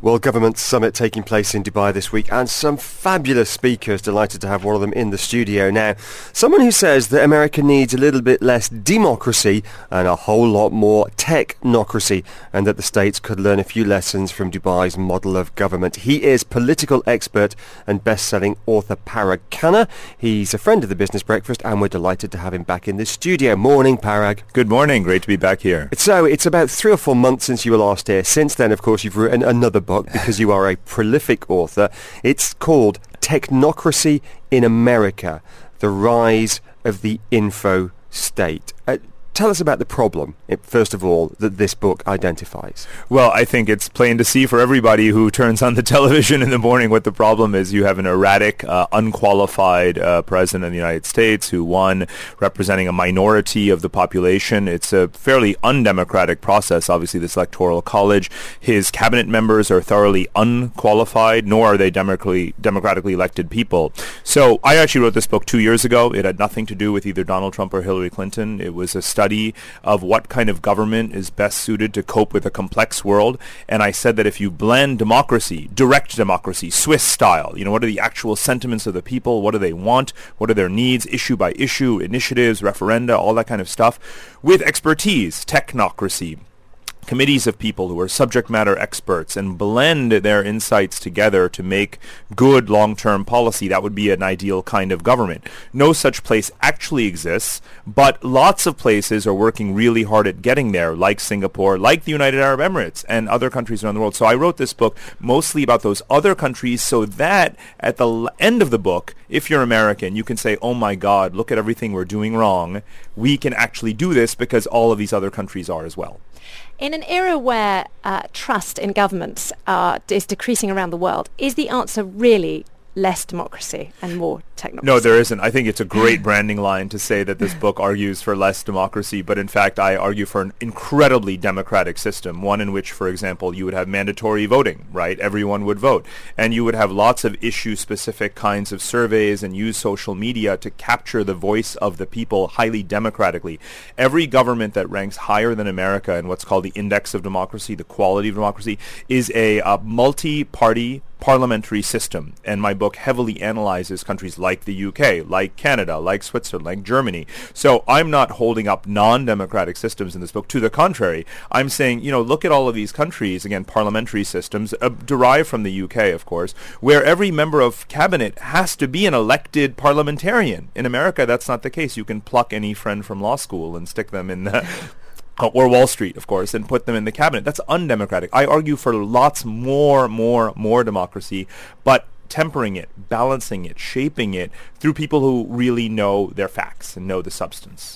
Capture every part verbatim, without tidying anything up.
World Government Summit taking place in Dubai this week, and some fabulous speakers. Delighted to have one of them in the studio now. Someone who says that America needs a little bit less democracy and a whole lot more technocracy, and that the States could learn a few lessons from Dubai's model of government. He is political expert and best-selling author Parag Khanna. He's a friend of the Business Breakfast, and we're delighted to have him back in the studio. Morning, Parag. Good morning. Great to be back here. So, it's about three or four months since you were last here. Since then, of course, you've written another book because you are a prolific author. It's called Technocracy in America, The Rise of the Info State. Uh, tell us about the problem, first of all, that this book identifies. Well, I think it's plain to see for everybody who turns on the television in the morning what the problem is. You have an erratic, uh, unqualified uh, president of the United States who won representing a minority of the population. It's a fairly undemocratic process, obviously, this electoral college. His cabinet members are thoroughly unqualified, nor are they democratically, democratically elected people. So I actually wrote this book two years ago. It had nothing to do with either Donald Trump or Hillary Clinton. It was a study of what kind of government is best suited to cope with a complex world. And I said that if you blend democracy, direct democracy, Swiss style, you know, what are the actual sentiments of the people? What do they want? What are their needs, issue by issue, initiatives, referenda, all that kind of stuff, with expertise, technocracy, committees of people who are subject matter experts, and blend their insights together to make good long-term policy. That would be an ideal kind of government. No such place actually exists, but lots of places are working really hard at getting there, like Singapore, like the United Arab Emirates, and other countries around the world. So I wrote this book mostly about those other countries so that at the l- end of the book, if you're American, you can say, oh my God, look at everything we're doing wrong. We can actually do this because all of these other countries are as well. In an era where uh, trust in governments uh, is decreasing around the world, is the answer really less democracy and more technocracy? No, there isn't. I think it's a great branding line to say that this book argues for less democracy, but in fact I argue for an incredibly democratic system, one in which, for example, you would have mandatory voting, right? Everyone would vote. And you would have lots of issue-specific kinds of surveys and use social media to capture the voice of the people highly democratically. Every government that ranks higher than America in what's called the index of democracy, the quality of democracy, is a, a multi-party parliamentary system, and my book heavily analyzes countries like the U K, like Canada, like Switzerland, like Germany. So I'm not holding up non-democratic systems in this book. To the contrary, I'm saying, you know, look at all of these countries, again, parliamentary systems, uh, derived from the U K, of course, where every member of cabinet has to be an elected parliamentarian. In America, that's not the case. You can pluck any friend from law school and stick them in the or Wall Street, of course, and put them in the cabinet. That's undemocratic. I argue for lots more, more, more democracy, but tempering it, balancing it, shaping it through people who really know their facts and know the substance.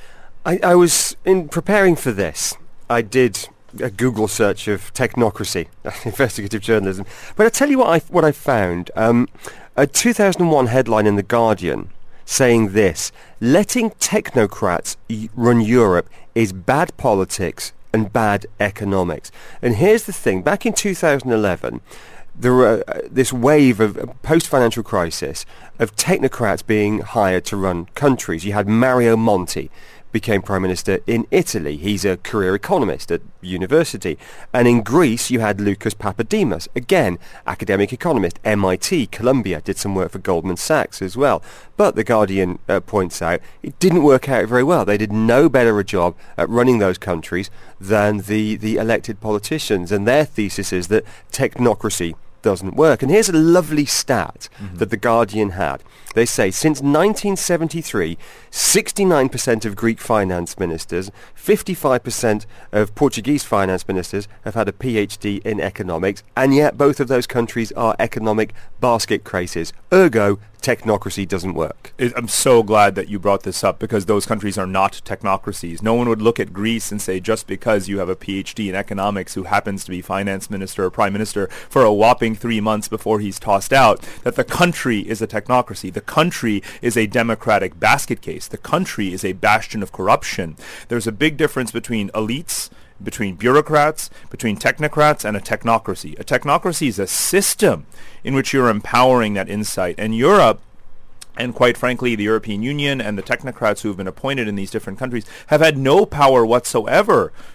I, I was, in preparing for this, I did a Google search of technocracy, investigative journalism. But I tell you what I, what I found. Um, a two thousand one headline in The Guardian saying this: letting technocrats y- run Europe is bad politics and bad economics. And here's the thing. Back in two thousand eleven, there were uh, this wave of uh, post-financial crisis of technocrats being hired to run countries. You had Mario Monti became Prime Minister in Italy. He's a career economist at university. And in Greece, you had Lucas Papademos, again, academic economist, M I T, Columbia, did some work for Goldman Sachs as well. But The Guardian uh, points out it didn't work out very well. They did no better a job at running those countries than the, the elected politicians. And their thesis is that technocracy doesn't work. And here's a lovely stat mm-hmm. that The Guardian had. They say since nineteen seventy-three, sixty-nine percent of Greek finance ministers, fifty-five percent of Portuguese finance ministers have had a PhD in economics, and yet both of those countries are economic basket cases. Ergo, technocracy doesn't work. I'm so glad that you brought this up, because those countries are not technocracies. No one would look at Greece and say, just because you have a PhD in economics who happens to be finance minister or prime minister for a whopping three months before he's tossed out, that the country is a technocracy. The country is a democratic basket case. The country is a bastion of corruption. There's a big difference between elites, between bureaucrats, between technocrats, and a technocracy. A technocracy is a system in which you're empowering that insight. And Europe, and quite frankly, the European Union and the technocrats who have been appointed in these different countries have had no power whatsoever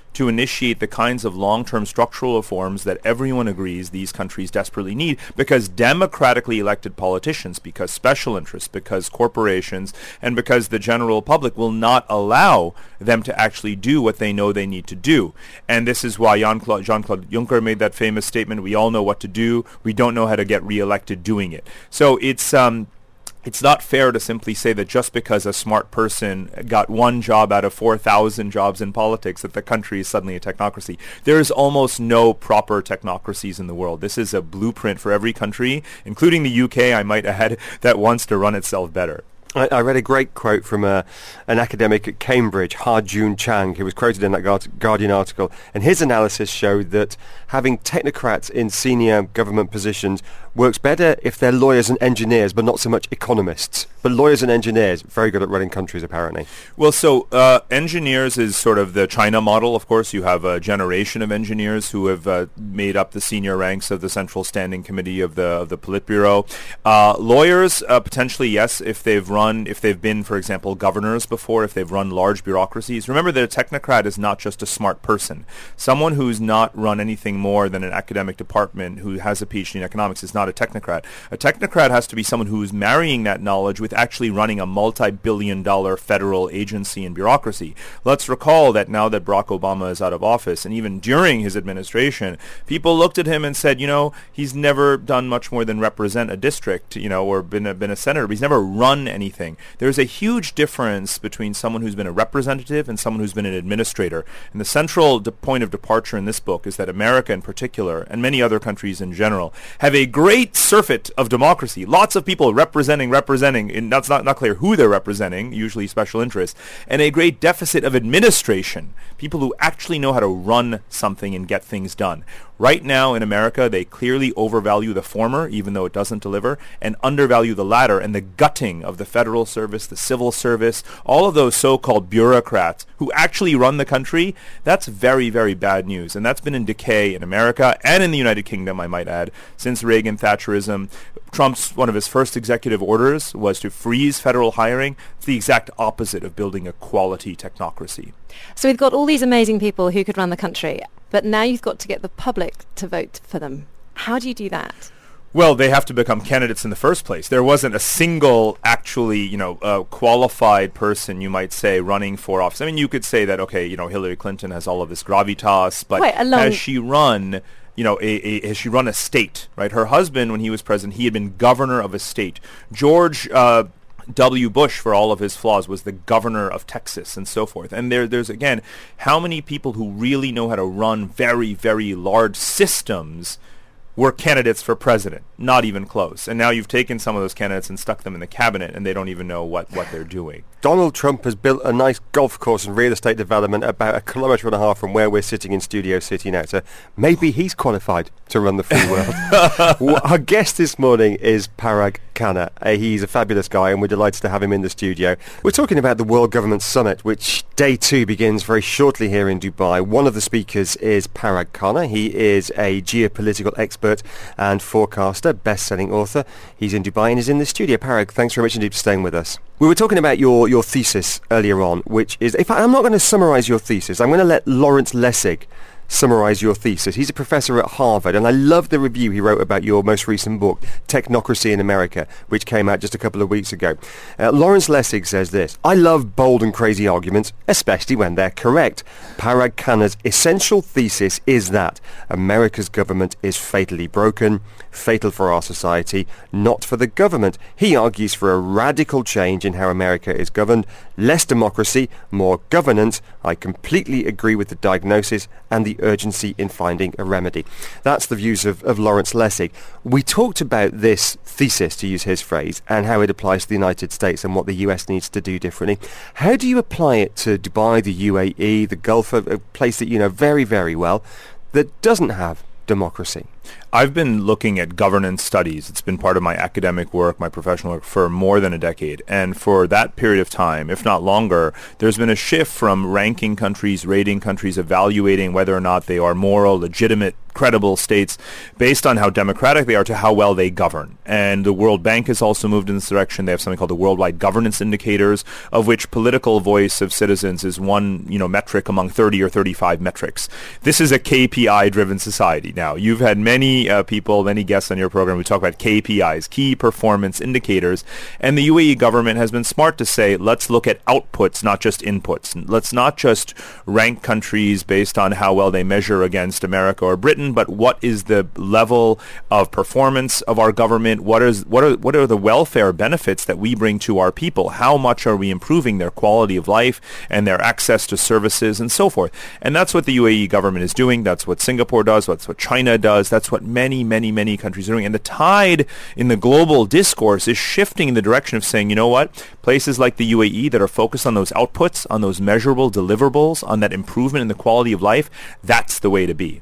to initiate the kinds of long-term structural reforms that everyone agrees these countries desperately need, because democratically elected politicians, because special interests, because corporations, and because the general public will not allow them to actually do what they know they need to do. And this is why Jean-Claude, Jean-Claude Juncker made that famous statement, we all know what to do, we don't know how to get re-elected doing it. So it's um, it's not fair to simply say that just because a smart person got one job out of four thousand jobs in politics that the country is suddenly a technocracy. There is almost no proper technocracies in the world. This is a blueprint for every country, including the U K, I might add, that wants to run itself better. I, I read a great quote from a, an academic at Cambridge, Ha-Jun Chang, who was quoted in that Guardian article, and his analysis showed that having technocrats in senior government positions works better if they're lawyers and engineers, but not so much economists. But lawyers and engineers, very good at running countries, apparently. Well, so uh, engineers is sort of the China model, of course. You have a generation of engineers who have uh, made up the senior ranks of the Central Standing Committee of the of the Politburo. Uh, lawyers, uh, potentially, yes, if they've run, if they've been, for example, governors before, if they've run large bureaucracies. Remember that a technocrat is not just a smart person. Someone who's not run anything more than an academic department, who has a P H D in economics, is not a technocrat. A technocrat has to be someone who's marrying that knowledge with actually running a multi-billion dollar federal agency and bureaucracy. Let's recall that now that Barack Obama is out of office, and even during his administration, people looked at him and said, you know, he's never done much more than represent a district, you know, or been a, been a senator, but he's never run anything. There's a huge difference between someone who's been a representative and someone who's been an administrator. And the central de- point of departure in this book is that America in particular, and many other countries in general, have a great surfeit of democracy. Lots of people representing, representing, and that's not, not clear who they're representing, usually special interests, and a great deficit of administration, people who actually know how to run something and get things done. Right now in America, they clearly overvalue the former, even though it doesn't deliver, and undervalue the latter, and the gutting of the federal service, the civil service, all of those so-called bureaucrats who actually run the country. That's very, very bad news, and that's been in decay in America and in the United Kingdom, I might add, since Reagan Thatcherism. Trump's, one of his first executive orders was to freeze federal hiring. It's the exact opposite of building a quality technocracy. So we've got all these amazing people who could run the country, but now you've got to get the public to vote for them. How do you do that? Well, they have to become candidates in the first place. There wasn't a single actually, you know, uh, qualified person, you might say, running for office. I mean, you could say that, okay, you know, Hillary Clinton has all of this gravitas, but Wait, has she run... You know, a, a, has she run a state, right? Her husband, when he was president, he had been governor of a state. George uh, W. Bush, for all of his flaws, was the governor of Texas and so forth. And there, there's, again, how many people who really know how to run very, very large systems were candidates for president? Not even close. And now you've taken some of those candidates and stuck them in the cabinet, and they don't even know what, what they're doing. Donald Trump has built a nice golf course and real estate development about a kilometre and a half from where we're sitting in Studio City now. So maybe he's qualified to run the free world. Well, our guest this morning is Parag Khanna. Uh, he's a fabulous guy, and we're delighted to have him in the studio. We're talking about the World Government Summit, which day two begins very shortly here in Dubai. One of the speakers is Parag Khanna. He is a geopolitical expert and forecaster, best-selling author. He's in Dubai and is in the studio. Parag, thanks very much indeed for staying with us. We were talking about your, your thesis earlier on, which is, if I, I'm not going to summarize your thesis, I'm going to let Lawrence Lessig summarize your thesis. He's a professor at Harvard, and I love the review he wrote about your most recent book, Technocracy in America, which came out just a couple of weeks ago. Uh, Lawrence Lessig says this: I love bold and crazy arguments, especially when they're correct. Parag Khanna's essential thesis is that America's government is fatally broken, fatal for our society, not for the government. He argues for a radical change in how America is governed, less democracy, more governance. I completely agree with the diagnosis and the urgency in finding a remedy. That's the views of, of Lawrence Lessig. We talked about this thesis, to use his phrase, and how it applies to the United States and what the U S needs to do differently. How do you apply it to Dubai, the U A E, the Gulf, a place that you know very, very well, that doesn't have democracy? I've been looking at governance studies. It's been part of my academic work, my professional work for more than a decade. And for that period of time, if not longer, there's been a shift from ranking countries, rating countries, evaluating whether or not they are moral, legitimate, credible states based on how democratic they are to how well they govern. And the World Bank has also moved in this direction. They have something called the Worldwide Governance Indicators, of which political voice of citizens is one, you know, metric among thirty or thirty-five metrics. This is a K P I-driven society. Now, you've had many uh, people, many guests on your program who talk about K P Is, key performance indicators, and the U A E government has been smart to say, let's look at outputs, not just inputs. Let's not just rank countries based on how well they measure against America or Britain, but what is the level of performance of our government? What is what are what are the welfare benefits that we bring to our people? How much are we improving their quality of life and their access to services and so forth? And that's what the U A E government is doing. That's what Singapore does. That's what China does. That's what many, many, many countries are doing. And the tide in the global discourse is shifting in the direction of saying, you know what? Places like the U A E that are focused on those outputs, on those measurable deliverables, on that improvement in the quality of life, that's the way to be.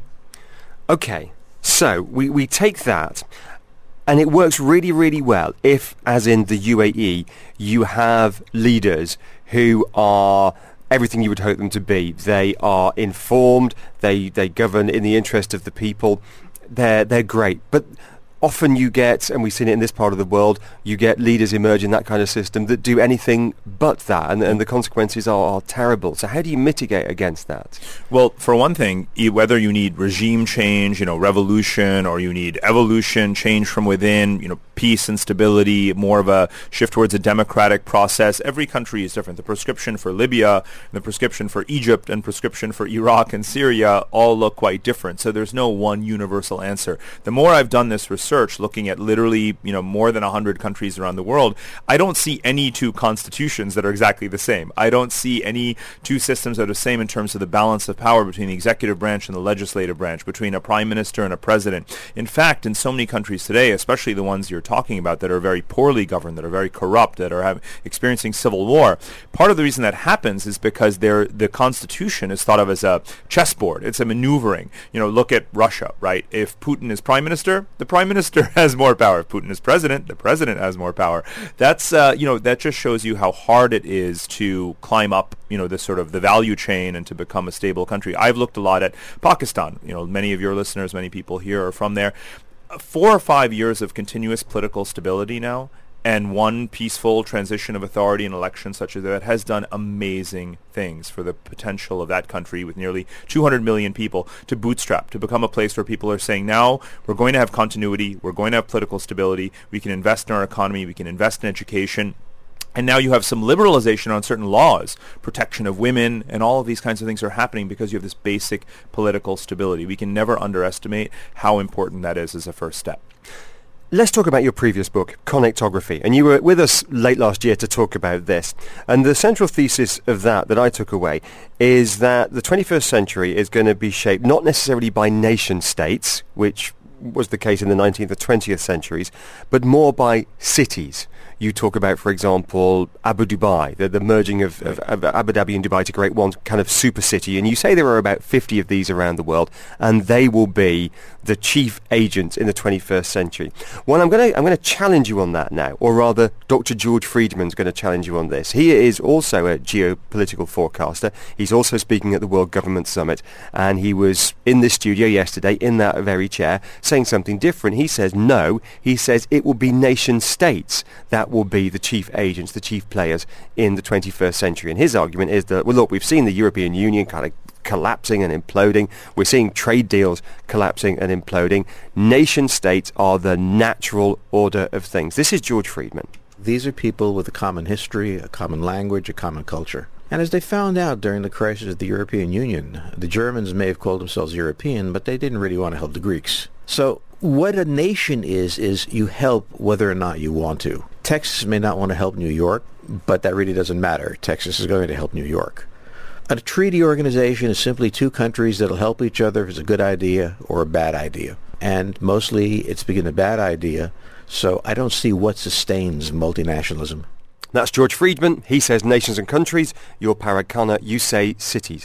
Okay, so we, we take that, and it works really, really well if, as in the U A E, you have leaders who are everything you would hope them to be. They are informed, they they govern in the interest of the people. They're, they're great. But often you get, and we've seen it in this part of the world, you get leaders emerge in that kind of system that do anything but that, and, and the consequences are, are terrible. So how do you mitigate against that? Well, for one thing, e- whether you need regime change, you know, revolution, or you need evolution, change from within, you know, peace and stability, more of a shift towards a democratic process, every country is different. The prescription for Libya, the prescription for Egypt, and prescription for Iraq and Syria all look quite different. So there's no one universal answer. The more I've done this research, Research looking at literally, you know, more than one hundred countries around the world, I don't see any two constitutions that are exactly the same. I don't see any two systems that are the same in terms of the balance of power between the executive branch and the legislative branch, between a prime minister and a president. In fact, in so many countries today, especially the ones you're talking about that are very poorly governed, that are very corrupt, that are have, experiencing civil war, part of the reason that happens is because they're, the constitution is thought of as a chessboard. It's a maneuvering. You know, look at Russia, right? If Putin is prime minister, the prime minister Minister has more power. If Putin is president, the president has more power. That's uh, you know, that just shows you how hard it is to climb up, you know, this sort of the value chain and to become a stable country. I've looked a lot at Pakistan. You know, many of your listeners, many people here are from there. Four or five years of continuous political stability now, and one peaceful transition of authority and elections such as that has done amazing things for the potential of that country with nearly two hundred million people to bootstrap, to become a place where people are saying, now we're going to have continuity, we're going to have political stability, we can invest in our economy, we can invest in education. And now you have some liberalization on certain laws, protection of women, and all of these kinds of things are happening because you have this basic political stability. We can never underestimate how important that is as a first step. Let's talk about your previous book, Connectography. And you were with us late last year to talk about this. And the central thesis of that that I took away is that the twenty-first century is going to be shaped not necessarily by nation states, which was the case in the nineteenth or twentieth centuries, but more by cities. You talk about, for example, Abu Dhabi, the, the merging of, of, of Abu Dhabi and Dubai to create one kind of super city. And you say there are about fifty of these around the world, and they will be the chief agents in the twenty-first century. Well, I'm going to I'm going to challenge you on that now, or rather, Doctor George Friedman's going to challenge you on this. He is also a geopolitical forecaster. He's also speaking at the World Government Summit, and he was in this studio yesterday, in that very chair, saying something different. He says no. He says it will be nation states that will be the chief agents, the chief players in the twenty-first century. And his argument is that, well, look, we've seen the European Union kind of collapsing and imploding. We're seeing trade deals collapsing and imploding. Nation states are the natural order of things. This is George Friedman. These are people with a common history, a common language, a common culture. And as they found out during the crisis of the European Union, the Germans may have called themselves European, but they didn't really want to help the Greeks. So what a nation is, is you help whether or not you want to. Texas may not want to help New York, but that really doesn't matter. Texas is going to help New York. A treaty organization is simply two countries that will help each other if it's a good idea or a bad idea. And mostly it's been a bad idea, so I don't see what sustains multinationalism. That's George Friedman. He says nations and countries. You're Parag Khanna. You say cities.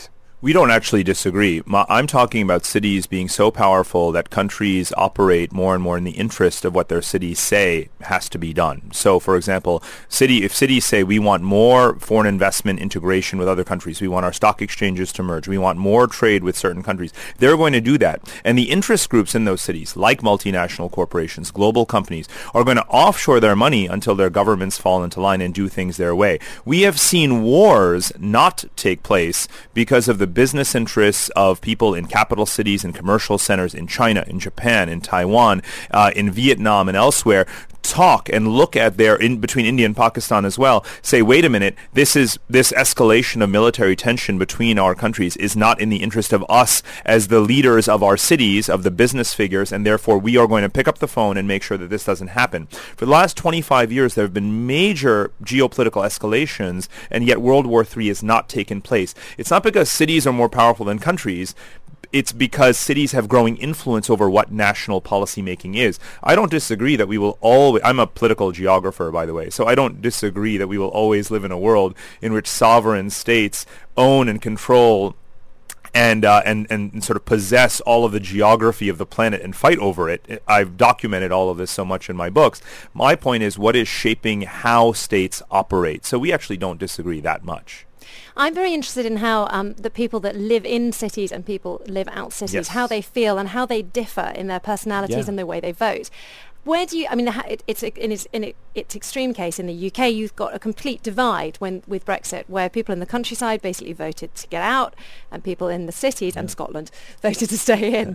We don't actually disagree. My, I'm talking about cities being so powerful that countries operate more and more in the interest of what their cities say has to be done. So, for example, city if cities say we want more foreign investment integration with other countries, we want our stock exchanges to merge, we want more trade with certain countries, they're going to do that. And the interest groups in those cities, like multinational corporations, global companies, are going to offshore their money until their governments fall into line and do things their way. We have seen wars not take place because of the business interests of people in capital cities and commercial centers in China, in Japan, in Taiwan, uh, in Vietnam, and elsewhere, talk and look at their, in between India and Pakistan as well, say, wait a minute, this is this escalation of military tension between our countries is not in the interest of us as the leaders of our cities, of the business figures, and therefore we are going to pick up the phone and make sure that this doesn't happen. For the last twenty-five years, there have been major geopolitical escalations, and yet World War Three has not taken place. It's not because cities are more powerful than countries. It's because cities have growing influence over what national policy making is. I don't disagree that we will always, I'm a political geographer, by the way, so I don't disagree that we will always live in a world in which sovereign states own and control and, uh, and, and sort of possess all of the geography of the planet and fight over it. I've documented all of this so much in my books. My point is, what is shaping how states operate? So we actually don't disagree that much. I'm very interested in how um, the people that live in cities and people live out cities, Yes. how they feel and how they differ in their personalities Yeah. and the way they vote. Where do you, I mean, the ha- it, it's a- in, its, in it, its extreme case in the U K, you've got a complete divide when with Brexit, where people in the countryside basically voted to get out and people in the cities and Scotland voted to stay in.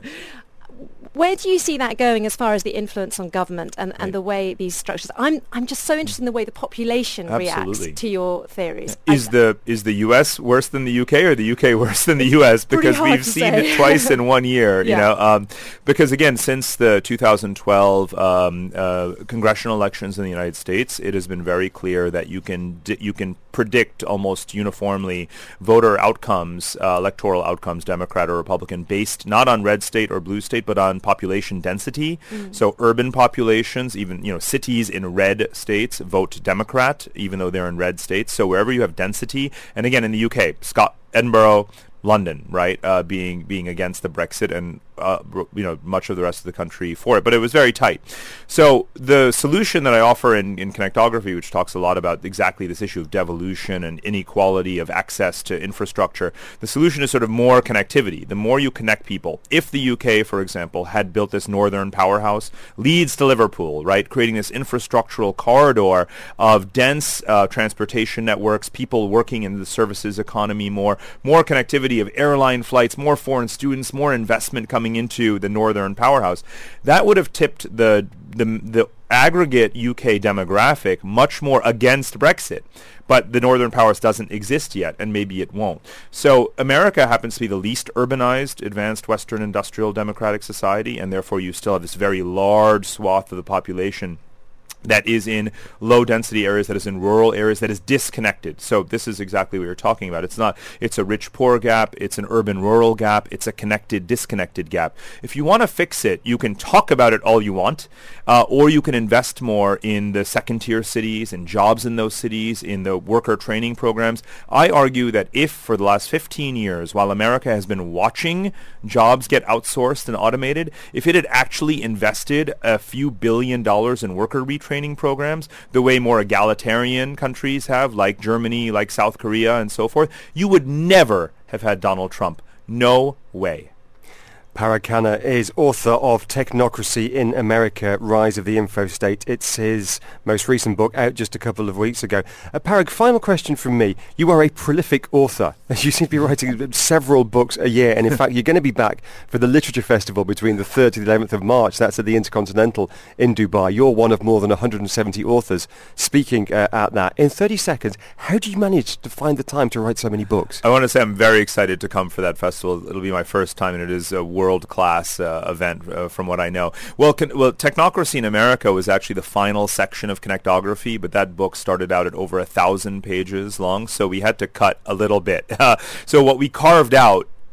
Where do you see that going as far as the influence on government and, and Right. the way these structures? I'm I'm just so interested in the way the population Absolutely. reacts to your theories. Is I- the is the U S worse than the U K, or the U K worse than the U S? pretty Because hard we've to seen say. it twice in one year. You Yeah. know, um, because again, since the two thousand twelve um, uh, congressional elections in the United States, it has been very clear that you can di- you can predict almost uniformly voter outcomes, uh, electoral outcomes, Democrat or Republican, based not on red state or blue state, but on population density. So urban populations, even you know cities in red states, vote Democrat, even though they're in red states. So wherever you have density, and again in the U K, Scott, Edinburgh, London, right, uh, being being against the Brexit, and uh, you know much of the rest of the country for it, but it was very tight. So the solution that I offer in, in Connectography, which talks a lot about exactly this issue of devolution and inequality of access to infrastructure, the solution is sort of more connectivity. The more you connect people, if the U K, for example, had built this northern powerhouse, Leeds to Liverpool, right, creating this infrastructural corridor of dense uh, transportation networks, people working in the services economy more, more connectivity of airline flights, more foreign students, more investment coming into the northern powerhouse, that would have tipped the the the aggregate U K demographic much more against Brexit. But the northern powerhouse doesn't exist yet, and maybe it won't. So America happens to be the least urbanized, advanced Western industrial democratic society, and therefore you still have this very large swath of the population that is in low-density areas, that is in rural areas, that is disconnected. So this is exactly what you're talking about. It's not, it's a rich-poor gap, it's an urban-rural gap, it's a connected-disconnected gap. If you want to fix it, you can talk about it all you want, uh, or you can invest more in the second-tier cities, in jobs in those cities, in the worker training programs. I argue that if, for the last fifteen years, while America has been watching jobs get outsourced and automated, if it had actually invested a few billion dollars in worker retraining programs, the way more egalitarian countries have, like Germany, like South Korea, and so forth, you would never have had Donald Trump. No way. Parag Khanna is author of Technocracy in America, Rise of the Info State. It's his most recent book, out just a couple of weeks ago. Uh, Parag, final question from me. You are a prolific author. You seem to be writing several books a year, and in fact you're going to be back for the Literature Festival between the third to the eleventh of March. That's at the Intercontinental in Dubai. You're one of more than one hundred seventy authors speaking uh, at that. In thirty seconds, how do you manage to find the time to write so many books? I want to say I'm very excited to come for that festival. It'll be my first time, and it is a world-class uh, event uh, from what I know. Well, con- well, Technocracy in America was actually the final section of Connectography, but that book started out at over a thousand pages long, so we had to cut a little bit. Uh, so what we carved out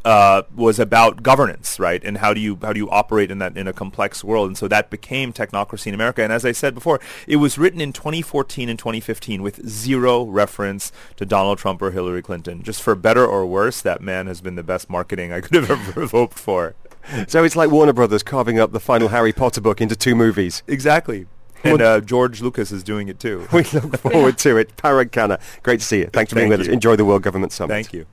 uh, was about governance, right? And how do you how do you operate in that in a complex world? And so that became Technocracy in America. And as I said before, it was written in twenty fourteen and twenty fifteen with zero reference to Donald Trump or Hillary Clinton. Just for better or worse, that man has been the best marketing I could have ever hoped for. So it's like Warner Brothers carving up the final Harry Potter book into two movies. Exactly. And uh, George Lucas is doing it too. We look forward to it. Parag Khanna, great to see you. Thanks for being Thank with you. us. Enjoy the World Government Summit. Thank you.